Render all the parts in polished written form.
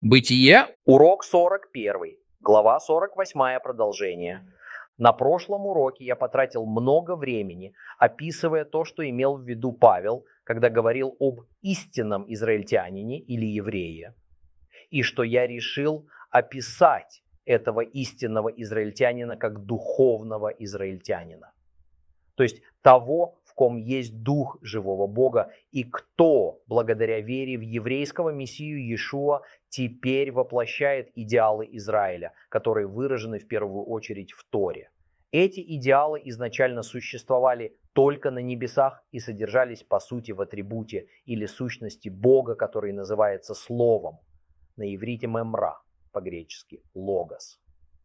Бытие, Урок 41, глава 48, продолжение. На прошлом уроке я потратил много времени, описывая то, что имел в виду Павел, когда говорил об истинном израильтянине или еврее, и что я решил описать этого истинного израильтянина как духовного израильтянина. То есть того, в ком есть дух живого Бога, и кто, благодаря вере в еврейского Мессию Иешуа, теперь воплощает идеалы Израиля, которые выражены в первую очередь в Торе. Эти идеалы изначально существовали только на небесах и содержались по сути в атрибуте или сущности Бога, который называется Словом, на иврите мемра, по-гречески логос.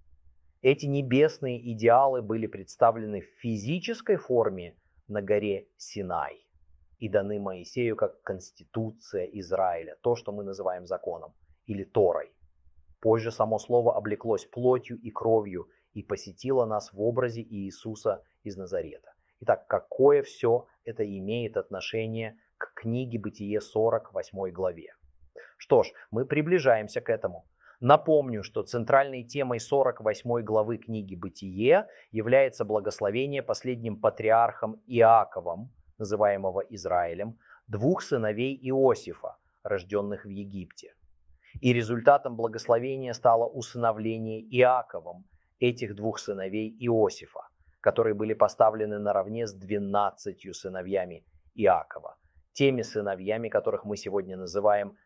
Эти небесные идеалы были представлены в физической форме на горе Синай и даны Моисею как конституция Израиля, то, что мы называем законом или Торой. Позже само слово облеклось плотью и кровью и посетило нас в образе Иисуса из Назарета. Итак, какое все это имеет отношение к книге Бытие 48 главе? Что ж, мы приближаемся к этому. Напомню, что центральной темой 48 главы книги «Бытие» является благословение последним патриархом Иаковом, называемого Израилем, двух сыновей Иосифа, рожденных в Египте. И результатом благословения стало усыновление Иаковом этих двух сыновей Иосифа, которые были поставлены наравне с 12 сыновьями Иакова, теми сыновьями, которых мы сегодня называем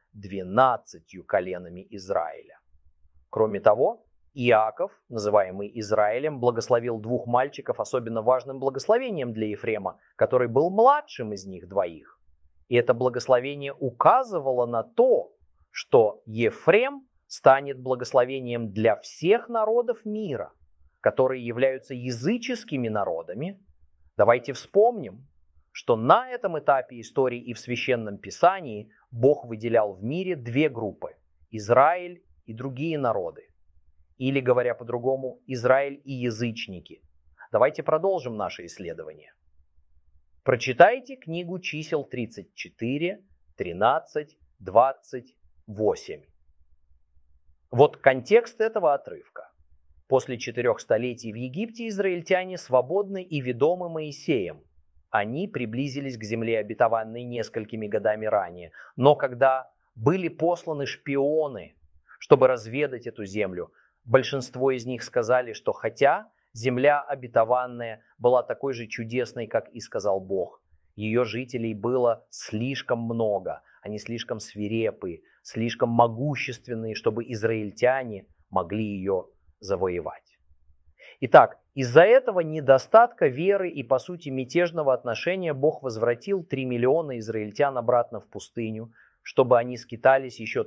12 коленами Израиля. Кроме того, Иаков, называемый Израилем, благословил двух мальчиков особенно важным благословением для Ефрема, который был младшим из них двоих. И это благословение указывало на то, что Ефрем станет благословением для всех народов мира, которые являются языческими народами. Давайте вспомним, что на этом этапе истории и в Священном Писании Бог выделял в мире две группы – Израиль и другие народы. Или, говоря по-другому, Израиль и язычники. Давайте продолжим наше исследование. Прочитайте книгу чисел 34, 13, 28. Вот контекст этого отрывка. После 4 столетий в Египте израильтяне свободны и ведомы Моисеем. Они приблизились к земле обетованной несколькими годами ранее. Но когда были посланы шпионы, чтобы разведать эту землю, большинство из них сказали, что хотя земля обетованная была такой же чудесной, как и сказал Бог, ее жителей было слишком много, они слишком свирепые, слишком могущественные, чтобы израильтяне могли ее завоевать. Итак, из-за этого недостатка веры и, по сути, мятежного отношения Бог возвратил 3 миллиона израильтян обратно в пустыню, чтобы они скитались еще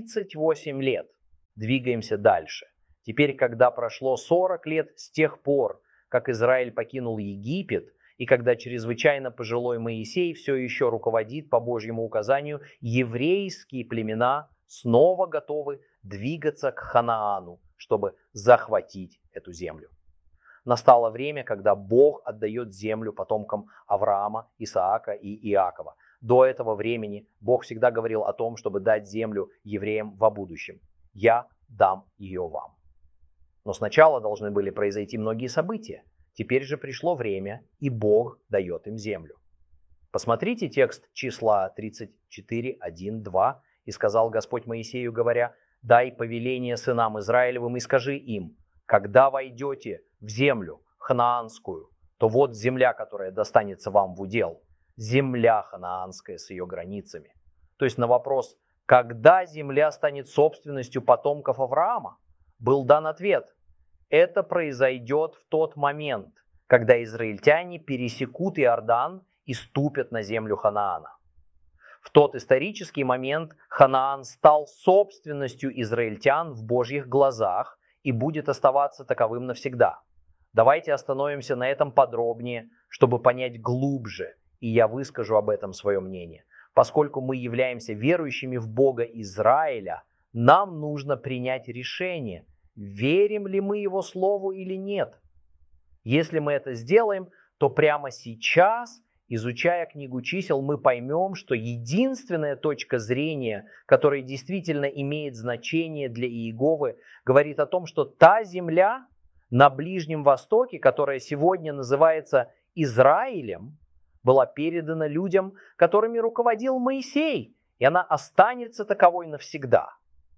38 лет. Двигаемся дальше. Теперь, когда прошло 40 лет с тех пор, как Израиль покинул Египет, и когда чрезвычайно пожилой Моисей все еще руководит по Божьему указанию, еврейские племена снова готовы двигаться к Ханаану, чтобы захватить эту землю. Настало время, когда Бог отдает землю потомкам Авраама, Исаака и Иакова. До этого времени Бог всегда говорил о том, чтобы дать землю евреям во будущем. «Я дам ее вам». Но сначала должны были произойти многие события. Теперь же пришло время, и Бог дает им землю. Посмотрите текст числа 34, 1, 2. «И сказал Господь Моисею, говоря, дай повеление сынам Израилевым и скажи им, когда войдете в землю ханаанскую, то вот земля, которая достанется вам в удел, земля ханаанская с ее границами». То есть на вопрос, когда земля станет собственностью потомков Авраама, был дан ответ. Это произойдет в тот момент, когда израильтяне пересекут Иордан и ступят на землю Ханаана. В тот исторический момент Ханаан стал собственностью израильтян в Божьих глазах и будет оставаться таковым навсегда. Давайте остановимся на этом подробнее, чтобы понять глубже, и я выскажу об этом свое мнение. Поскольку мы являемся верующими в Бога Израиля, нам нужно принять решение, верим ли мы Его Слову или нет. Если мы это сделаем, то прямо сейчас Изучая книгу чисел, мы поймем, что единственная точка зрения, которая действительно имеет значение для Иеговы, говорит о том, что та земля на Ближнем Востоке, которая сегодня называется Израилем, была передана людям, которыми руководил Моисей, и она останется таковой навсегда.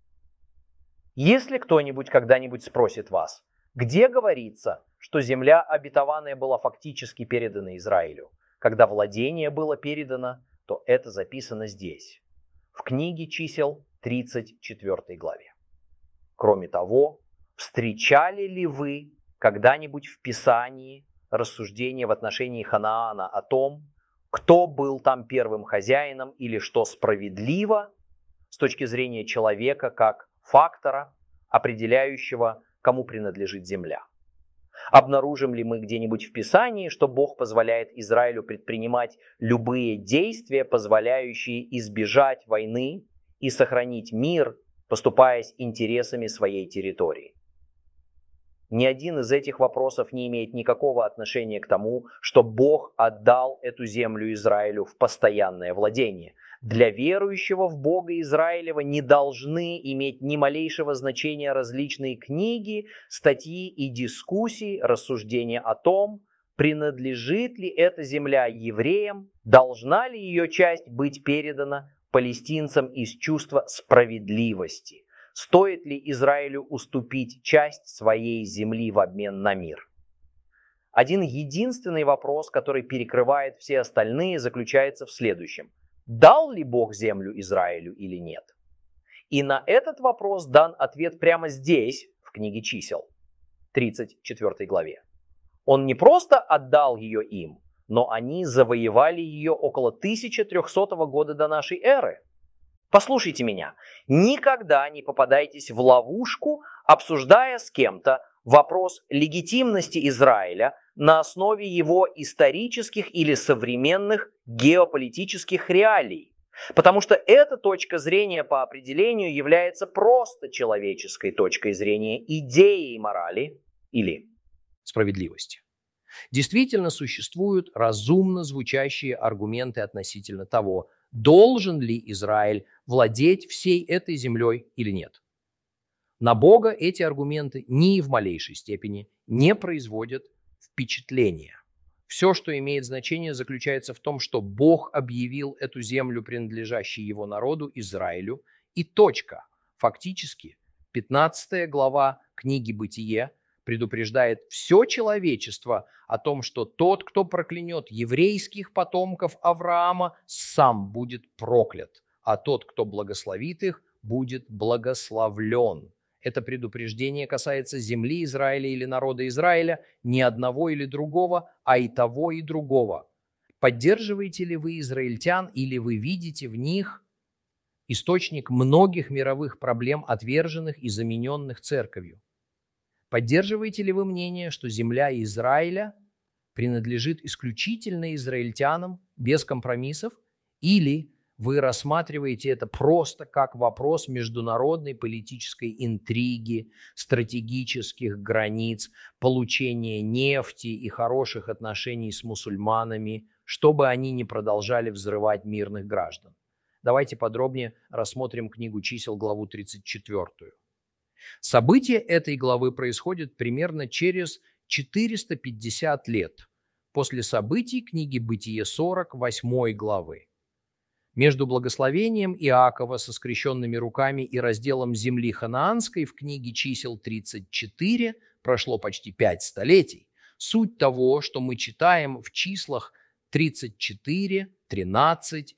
Если кто-нибудь когда-нибудь спросит вас, где говорится, что земля обетованная была фактически передана Израилю, когда владение было передано, то это записано здесь, в книге чисел 34 главе. Кроме того, встречали ли вы когда-нибудь в Писании рассуждения в отношении Ханаана о том, кто был там первым хозяином или что справедливо с точки зрения человека как фактора, определяющего, кому принадлежит земля? Обнаружим ли мы где-нибудь в Писании, что Бог позволяет Израилю предпринимать любые действия, позволяющие избежать войны и сохранить мир, поступаясь интересами своей территории? Ни один из этих вопросов не имеет никакого отношения к тому, что Бог отдал эту землю Израилю в постоянное владение. Для верующего в Бога Израилева не должны иметь ни малейшего значения различные книги, статьи и дискуссии, рассуждения о том, принадлежит ли эта земля евреям, должна ли ее часть быть передана палестинцам из чувства справедливости. Стоит ли Израилю уступить часть своей земли в обмен на мир? Один единственный вопрос, который перекрывает все остальные, заключается в следующем. Дал ли Бог землю Израилю или нет? И на этот вопрос дан ответ прямо здесь, в книге чисел, 34 главе. Он не просто отдал ее им, но они завоевали ее около 1300 года до нашей эры. Послушайте меня, никогда не попадайтесь в ловушку, обсуждая с кем-то вопрос легитимности Израиля на основе его исторических или современных геополитических реалий. Потому что эта точка зрения по определению является просто человеческой точкой зрения, идеей морали или справедливости. Действительно существуют разумно звучащие аргументы относительно того, должен ли Израиль владеть всей этой землей или нет. На Бога эти аргументы ни в малейшей степени не производят впечатления. Все, что имеет значение, заключается в том, что Бог объявил эту землю, принадлежащей его народу, Израилю, и точка. Фактически, 15 глава книги «Бытие» предупреждает все человечество о том, что тот, кто проклянет еврейских потомков Авраама, сам будет проклят, а тот, кто благословит их, будет благословлен. Это предупреждение касается земли Израиля или народа Израиля, не одного или другого, а и того, и другого. Поддерживаете ли вы израильтян или вы видите в них источник многих мировых проблем, отверженных и замененных церковью? Поддерживаете ли вы мнение, что земля Израиля принадлежит исключительно израильтянам без компромиссов, или вы рассматриваете это просто как вопрос международной политической интриги, стратегических границ, получения нефти и хороших отношений с мусульманами, чтобы они не продолжали взрывать мирных граждан? Давайте подробнее рассмотрим книгу чисел, главу 34. События этой главы происходят примерно через 450 лет после событий книги «Бытие» 48 главы. Между благословением Иакова со скрещенными руками и разделом земли ханаанской в книге чисел 34 прошло почти 5 столетий. Суть того, что мы читаем в числах 34, 13,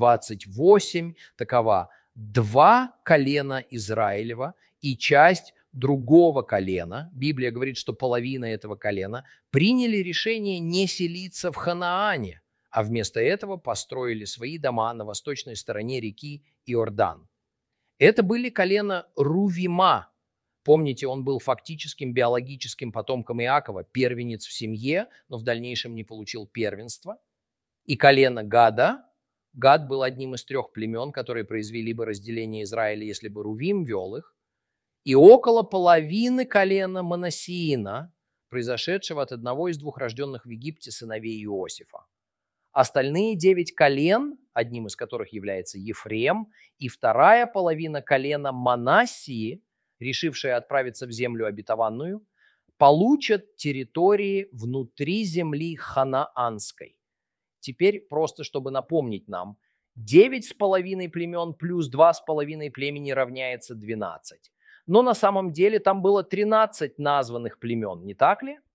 28, такова: 2 колена Израилева и часть другого колена, Библия говорит, что половина этого колена, приняли решение не селиться в Ханаане, а вместо этого построили свои дома на восточной стороне реки Иордан. Это были колена Рувима. Помните, он был фактическим биологическим потомком Иакова, первенец в семье, но в дальнейшем не получил первенства. И колено Гада. Гад был одним из 3 племен, которые произвели бы разделение Израиля, если бы Рувим вел их. И около половины колена Манассиина, произошедшего от одного из 2 рожденных в Египте сыновей Иосифа. Остальные 9 колен, одним из которых является Ефрем, и вторая половина колена Манассии, решившая отправиться в землю обетованную, получат территории внутри земли ханаанской. Теперь просто, чтобы напомнить нам, 9,5 племен плюс 2,5 племени равняется 12. Но на самом деле там было 13 названных племен, не так ли?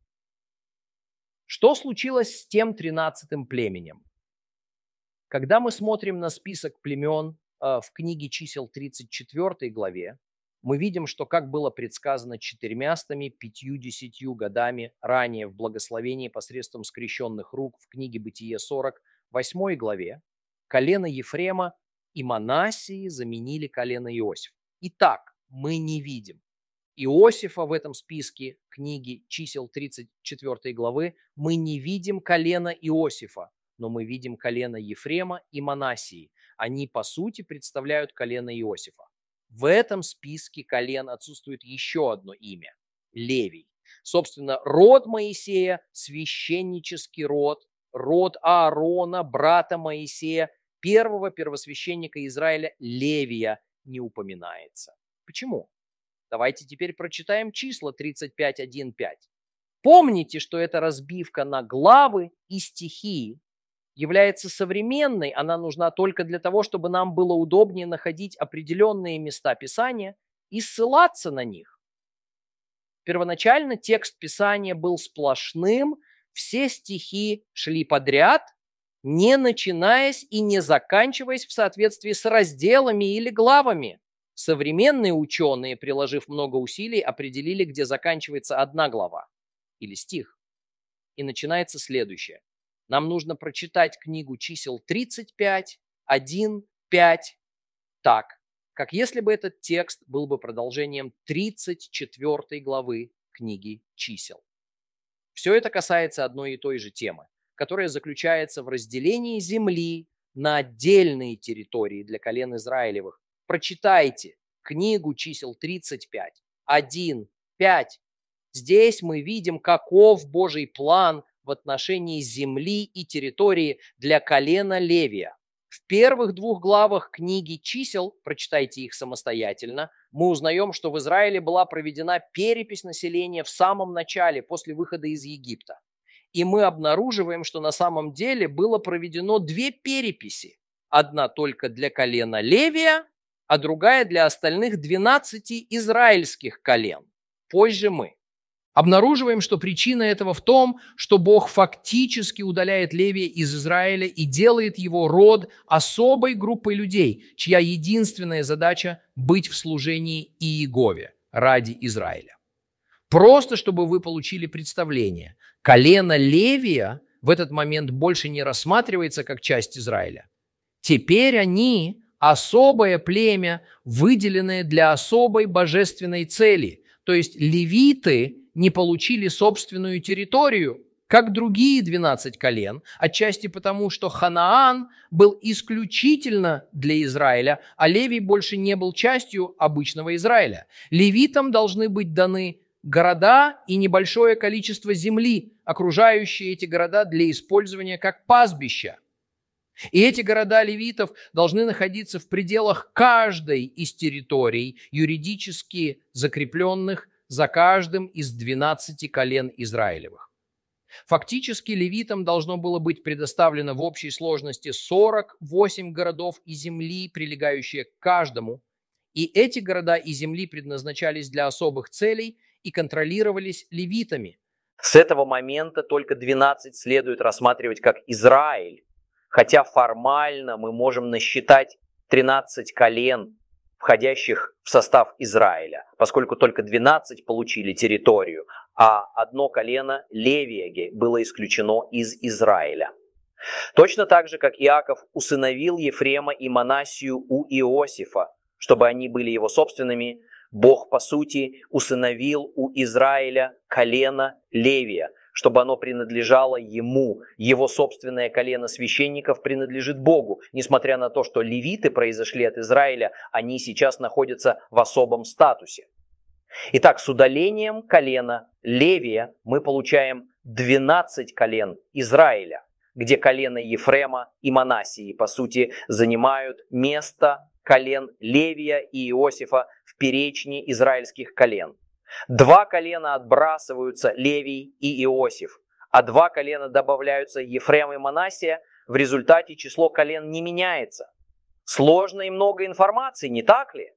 Что случилось с тем 13-м племенем? Когда мы смотрим на список племен в книге чисел 34 главе, мы видим, что, как было предсказано 450 годами ранее в благословении посредством скрещенных рук в книге Бытие 48 главе, колено Ефрема и Манассии заменили колено Иосифа. Итак, мы не видим Иосифа в этом списке книги чисел 34 главы, мы не видим колено Иосифа, но мы видим колено Ефрема и Манассии. Они, по сути, представляют колено Иосифа. В этом списке колен отсутствует еще одно имя – Левий. Собственно, род Моисея, священнический род, род Аарона, брата Моисея, первого первосвященника Израиля Левия не упоминается. Почему? Давайте теперь прочитаем числа 35:1-5. Помните, что эта разбивка на главы и стихи является современной, она нужна только для того, чтобы нам было удобнее находить определенные места Писания и ссылаться на них. Первоначально текст Писания был сплошным, все стихи шли подряд, не начинаясь и не заканчиваясь в соответствии с разделами или главами. Современные ученые, приложив много усилий, определили, где заканчивается одна глава или стих. И начинается следующее. Нам нужно прочитать книгу чисел 35, 1, 5 так, как если бы этот текст был бы продолжением 34 главы книги чисел. Все это касается одной и той же темы, которая заключается в разделении земли на отдельные территории для колен Израилевых. Прочитайте книгу чисел 35, 1, 5. Здесь мы видим, каков Божий план в отношении земли и территории для колена Левия. В первых 2 главах книги чисел, прочитайте их самостоятельно, мы узнаем, что в Израиле была проведена перепись населения в самом начале, после выхода из Египта. И мы обнаруживаем, что на самом деле было проведено 2 переписи. Одна только для колена Левия, а другая для остальных 12 израильских колен. Позже мы обнаруживаем, что причина этого в том, что Бог фактически удаляет Левия из Израиля и делает его род особой группой людей, чья единственная задача – быть в служении Иегове ради Израиля. Просто чтобы вы получили представление, колено Левия в этот момент больше не рассматривается как часть Израиля. Теперь они – особое племя, выделенное для особой божественной цели, то есть левиты не получили собственную территорию, как другие 12 колен, отчасти потому, что Ханаан был исключительно для Израиля, а Левий больше не был частью обычного Израиля. Левитам должны быть даны города и небольшое количество земли, окружающие эти города для использования как пастбища. И эти города левитов должны находиться в пределах каждой из территорий, юридически закрепленных за каждым из 12 колен Израилевых. Фактически левитам должно было быть предоставлено в общей сложности 48 городов и земли, прилегающие к каждому, и эти города и земли предназначались для особых целей и контролировались левитами. С этого момента только 12 следует рассматривать как Израиль, хотя формально мы можем насчитать 13 колен, входящих в состав Израиля, поскольку только 12 получили территорию, а одно колено Левия было исключено из Израиля. Точно так же, как Иаков усыновил Ефрема и Манассию у Иосифа, чтобы они были его собственными, Бог, по сути, усыновил у Израиля колено Левия, чтобы оно принадлежало ему. Его собственное колено священников принадлежит Богу. Несмотря на то, что левиты произошли от Израиля, они сейчас находятся в особом статусе. Итак, с удалением колена Левия мы получаем 12 колен Израиля. где колено Ефрема и Манассии, по сути, занимают место колен Левия и Иосифа в перечне израильских колен. 2 колена отбрасываются, Левий и Иосиф, а 2 колена добавляются, Ефрем и Манассия. В результате число колен не меняется. Сложно и много информации, не так ли?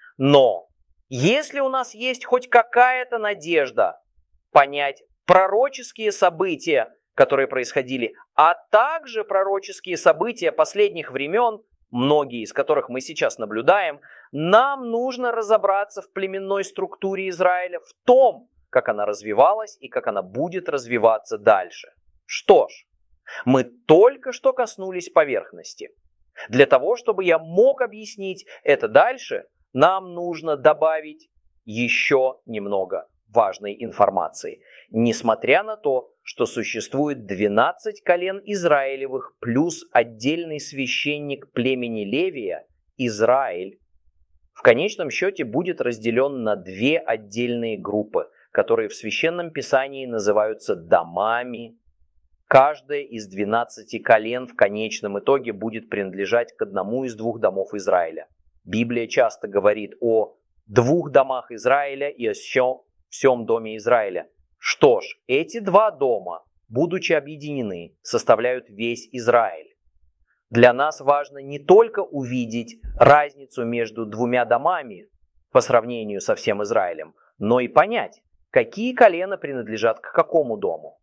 Но если у нас есть хоть какая-то надежда понять пророческие события, которые происходили, а также пророческие события последних времен, многие из которых мы сейчас наблюдаем, нам нужно разобраться в племенной структуре Израиля, в том, как она развивалась и как она будет развиваться дальше. Что ж, мы только что коснулись поверхности. Для того, чтобы я мог объяснить это дальше, нам нужно добавить еще немного важной информации. Несмотря на то, что существует 12 колен Израилевых плюс отдельный священник племени Левия, Израиль, в конечном счете будет разделен на 2 отдельные группы, которые в Священном Писании называются домами. Каждая из 12 колен в конечном итоге будет принадлежать к одному из 2 домов Израиля. Библия часто говорит о 2 домах Израиля и о всем доме Израиля. Что ж, эти 2 дома, будучи объединены, составляют весь Израиль. Для нас важно не только увидеть разницу между 2 домами по сравнению со всем Израилем, но и понять, какие колена принадлежат к какому дому.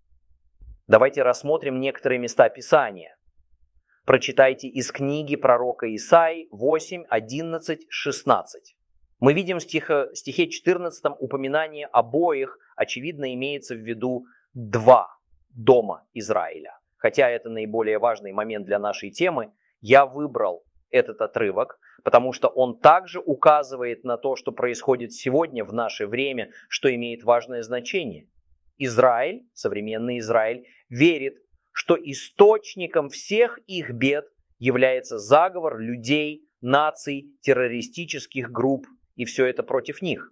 Давайте рассмотрим некоторые места Писания. Прочитайте из книги пророка Исаии 8, 11, 16. Мы видим в стихе 14 упоминание обоих, очевидно, имеется в виду 2 дома Израиля. Хотя это наиболее важный момент для нашей темы, я выбрал этот отрывок, потому что он также указывает на то, что происходит сегодня в наше время, что имеет важное значение. Израиль, современный Израиль, верит, что источником всех их бед является заговор людей, наций, террористических групп, и все это против них.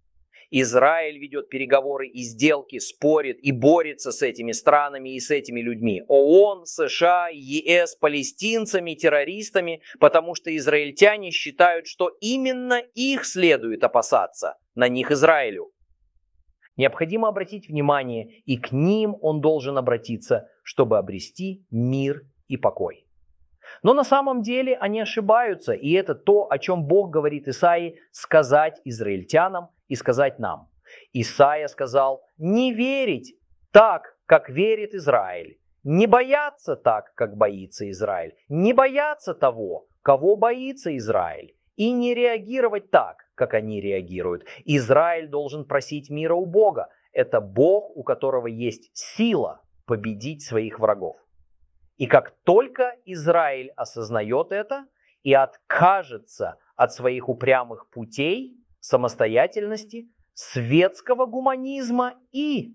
Израиль ведет переговоры и сделки, спорит и борется с этими странами и с этими людьми. ООН, США, ЕС, палестинцами, террористами, потому что израильтяне считают, что именно их следует опасаться, на них Израилю. Необходимо обратить внимание, и к ним он должен обратиться, чтобы обрести мир и покой. Но на самом деле они ошибаются, и это то, о чем Бог говорит Исаии сказать израильтянам и сказать нам. Исаия сказал: не верить так, как верит Израиль, не бояться так, как боится Израиль, не бояться того, кого боится Израиль, и не реагировать так, как они реагируют. Израиль должен просить мира у Бога. Это Бог, у которого есть сила победить своих врагов. И как только Израиль осознает это и откажется от своих упрямых путей, самостоятельности, светского гуманизма и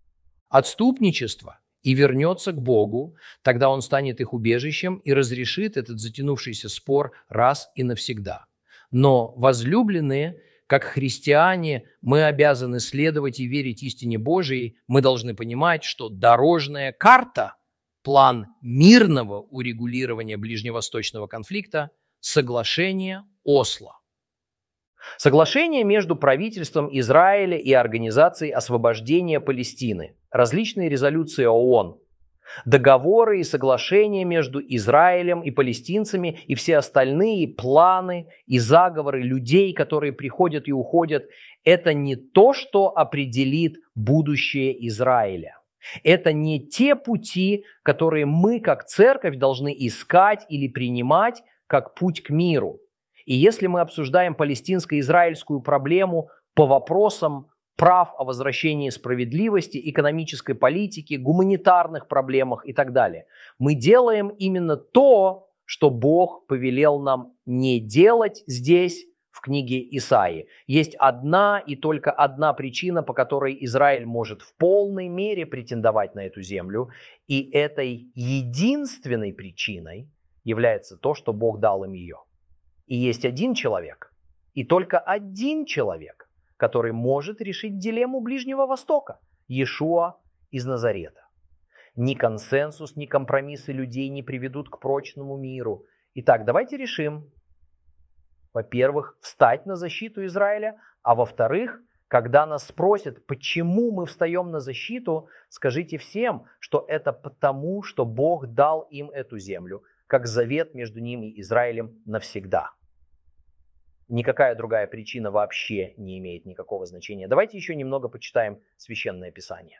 отступничества и вернется к Богу, тогда Он станет их убежищем и разрешит этот затянувшийся спор раз и навсегда. Но, возлюбленные, как христиане, мы обязаны следовать и верить истине Божией. Мы должны понимать, что дорожная карта, план мирного урегулирования ближневосточного конфликта – соглашение Осло. Соглашение между правительством Израиля и Организацией освобождения Палестины, различные резолюции ООН, договоры и соглашения между Израилем и палестинцами и все остальные планы и заговоры людей, которые приходят и уходят, это не то, что определит будущее Израиля. Это не те пути, которые мы как церковь должны искать или принимать как путь к миру. И если мы обсуждаем палестинско-израильскую проблему по вопросам прав о возвращении справедливости, экономической политики, гуманитарных проблемах и так далее, мы делаем именно то, что Бог повелел нам не делать здесь, в книге Исаии. Есть одна и только одна причина, по которой Израиль может в полной мере претендовать на эту землю, и этой единственной причиной является то, что Бог дал им ее. И есть один человек, и только один человек, который может решить дилемму Ближнего Востока – Иешуа из Назарета. Ни консенсус, ни компромиссы людей не приведут к прочному миру. Итак, давайте решим, во-первых, встать на защиту Израиля, а во-вторых, когда нас спросят, почему мы встаем на защиту, скажите всем, что это потому, что Бог дал им эту землю, как завет между ним и Израилем навсегда. Никакая другая причина вообще не имеет никакого значения. Давайте еще немного почитаем Священное Писание.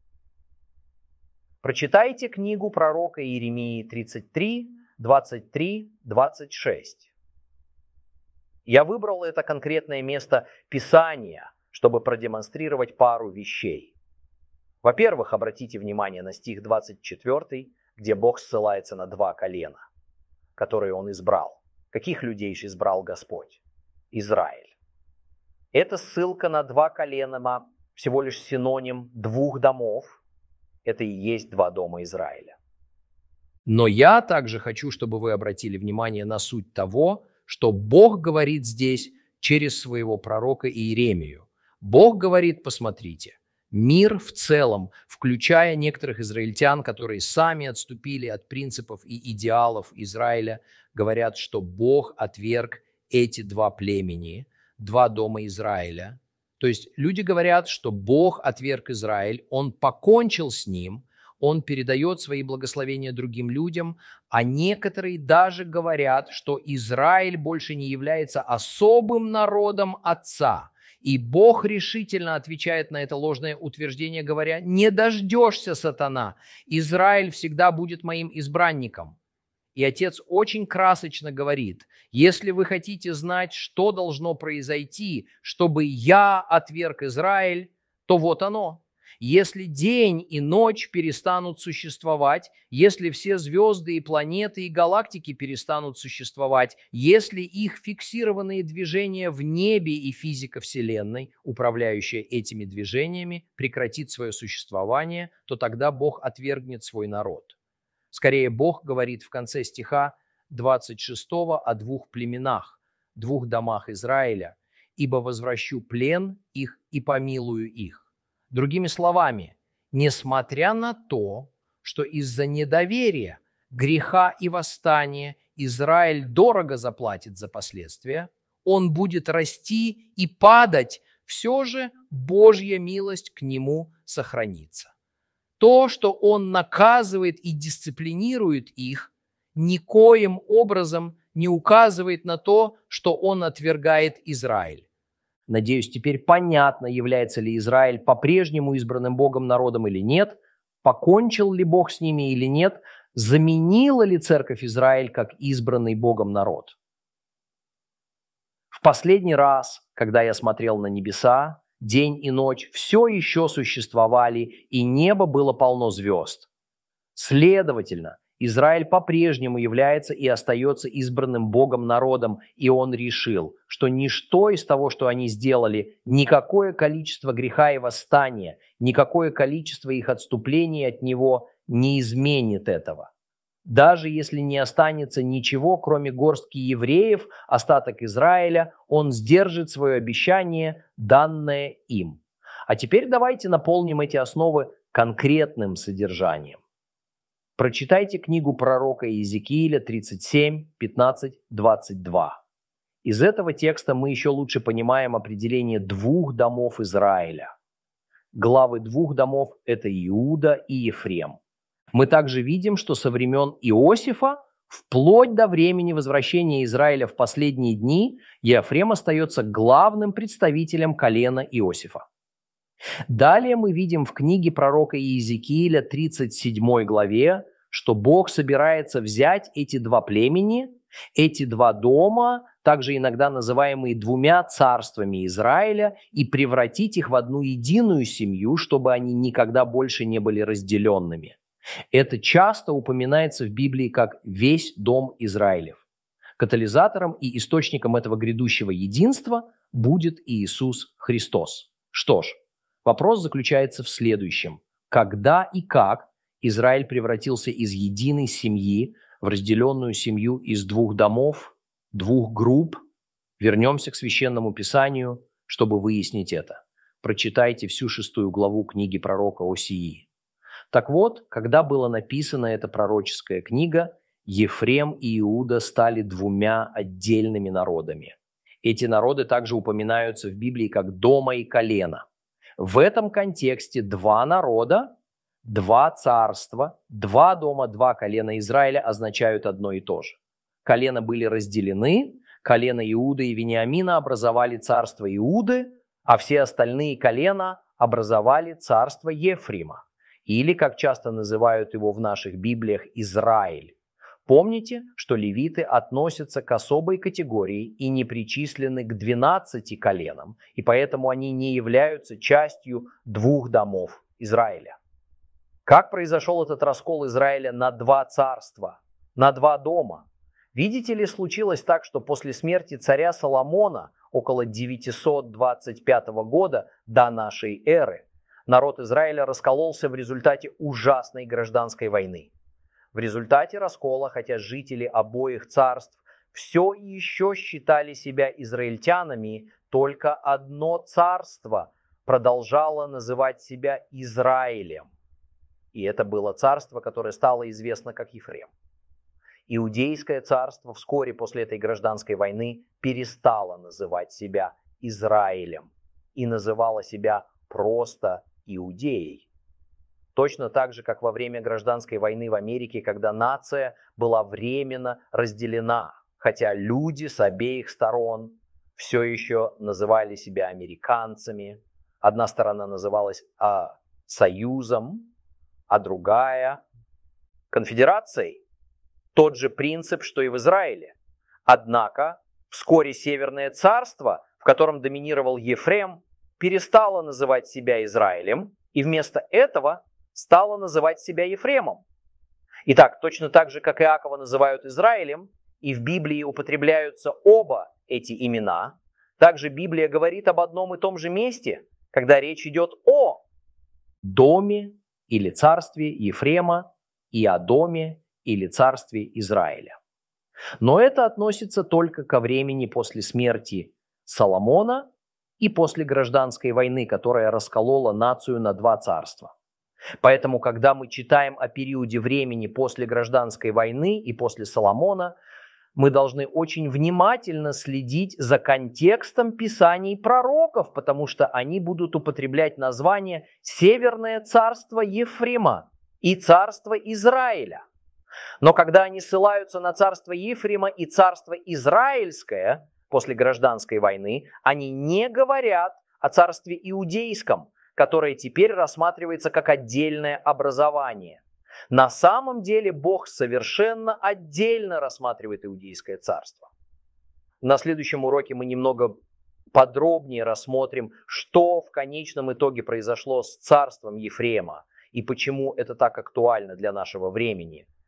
Прочитайте книгу пророка Иеремии 33, 23, 26. Я выбрал это конкретное место Писания, чтобы продемонстрировать пару вещей. Во-первых, обратите внимание на стих 24, где Бог ссылается на 2 колена, которые Он избрал. Каких людей же избрал Господь? Израиль. Эта ссылка на 2 колена всего лишь синоним 2 домов. Это и есть 2 дома Израиля. Но я также хочу, чтобы вы обратили внимание на суть того, что Бог говорит здесь через своего пророка Иеремию. Бог говорит, посмотрите, мир в целом, включая некоторых израильтян, которые сами отступили от принципов и идеалов Израиля, говорят, что Бог отверг эти 2 племени, 2 дома Израиля. То есть люди говорят, что Бог отверг Израиль, Он покончил с ним, Он передает свои благословения другим людям, а некоторые даже говорят, что Израиль больше не является особым народом Отца. И Бог решительно отвечает на это ложное утверждение, говоря: «Не дождешься, сатана, Израиль всегда будет моим избранником». И Отец очень красочно говорит: если вы хотите знать, что должно произойти, чтобы я отверг Израиль, то вот оно. Если день и ночь перестанут существовать, если все звезды и планеты и галактики перестанут существовать, если их фиксированные движения в небе и физика Вселенной, управляющая этими движениями, прекратит свое существование, то тогда Бог отвергнет свой народ. Скорее, Бог говорит в конце стиха 26 о 2 племенах, 2 домах Израиля, «Ибо возвращу плен их и помилую их». Другими словами, несмотря на то, что из-за недоверия, греха и восстания Израиль дорого заплатит за последствия, он будет расти и падать, все же Божья милость к нему сохранится. То, что он наказывает и дисциплинирует их, никоим образом не указывает на то, что он отвергает Израиль. Надеюсь, теперь понятно, является ли Израиль по-прежнему избранным Богом народом или нет, покончил ли Бог с ними или нет, заменила ли церковь Израиль как избранный Богом народ. В последний раз, когда я смотрел на небеса, день и ночь все еще существовали, и небо было полно звезд. Следовательно, Израиль по-прежнему является и остается избранным Богом народом, и он решил, что ничто из того, что они сделали, никакое количество греха и восстания, никакое количество их отступлений от него не изменит этого. Даже если не останется ничего, кроме горстки евреев, остаток Израиля, он сдержит свое обещание, данное им. А теперь давайте наполним эти основы конкретным содержанием. Прочитайте книгу пророка Иезекииля 37, 15, 22. Из этого текста мы еще лучше понимаем определение 2 домов Израиля. Главы 2 домов – это Иуда и Ефрем. Мы также видим, что со времен Иосифа, вплоть до времени возвращения Израиля в последние дни, Ефрем остается главным представителем колена Иосифа. Далее мы видим в книге пророка Иезекииля 37 главе, что Бог собирается взять эти 2 племени, эти 2 дома, также иногда называемые 2 царствами Израиля, и превратить их в одну единую семью, чтобы они никогда больше не были разделенными. Это часто упоминается в Библии как «весь дом Израилев». Катализатором и источником этого грядущего единства будет Иисус Христос. Что ж, вопрос заключается в следующем. Когда и как Израиль превратился из единой семьи в разделенную семью из 2 домов, 2 групп? Вернемся к Священному Писанию, чтобы выяснить это. Прочитайте всю 6 главу книги пророка Осии. Так вот, когда была написана эта пророческая книга, Ефрем и Иуда стали двумя отдельными народами. Эти народы также упоминаются в Библии как дома и колено. В этом контексте два народа, два царства, два дома, два колена Израиля означают одно и то же. Колена были разделены, колено Иуды и Вениамина образовали царство Иуды, а все остальные колена образовали царство Ефрима, или, как часто называют его в наших Библиях, Израиль. Помните, что левиты относятся к особой категории и не причислены к 12 коленам, и поэтому они не являются частью двух домов Израиля. Как произошел этот раскол Израиля на два царства, на два дома? Видите ли, случилось так, что после смерти царя Соломона около 925 года до нашей эры народ Израиля раскололся в результате ужасной гражданской войны. В результате раскола, хотя жители обоих царств все еще считали себя израильтянами, только одно царство продолжало называть себя Израилем. И это было царство, которое стало известно как Ефрем. Иудейское царство вскоре после этой гражданской войны перестало называть себя Израилем и называло себя просто Иудеей. Точно так же, как во время гражданской войны в Америке, когда нация была временно разделена, хотя люди с обеих сторон все еще называли себя американцами. Одна сторона называлась Союзом, а другая конфедерацией. Тот же принцип, что и в Израиле. Однако вскоре Северное царство, в котором доминировал Ефрем, перестало называть себя Израилем и вместо этого стало называть себя Ефремом. Итак, точно так же, как Иакова называют Израилем, и в Библии употребляются оба эти имена, также Библия говорит об одном и том же месте, когда речь идет о доме или царстве Ефрема и о доме или царстве Израиля. Но это относится только ко времени после смерти Соломона и после гражданской войны, которая расколола нацию на два царства. Поэтому, когда мы читаем о периоде времени после гражданской войны и после Соломона, мы должны очень внимательно следить за контекстом писаний пророков, потому что они будут употреблять название «Северное царство Ефрема» и «Царство Израиля». Но когда они ссылаются на царство Ефрема и царство Израильское после гражданской войны, они не говорят о царстве Иудейском, которое теперь рассматривается как отдельное образование. На самом деле Бог совершенно отдельно рассматривает Иудейское царство. На следующем уроке мы немного подробнее рассмотрим, что в конечном итоге произошло с царством Ефрема и почему это так актуально для нашего времени.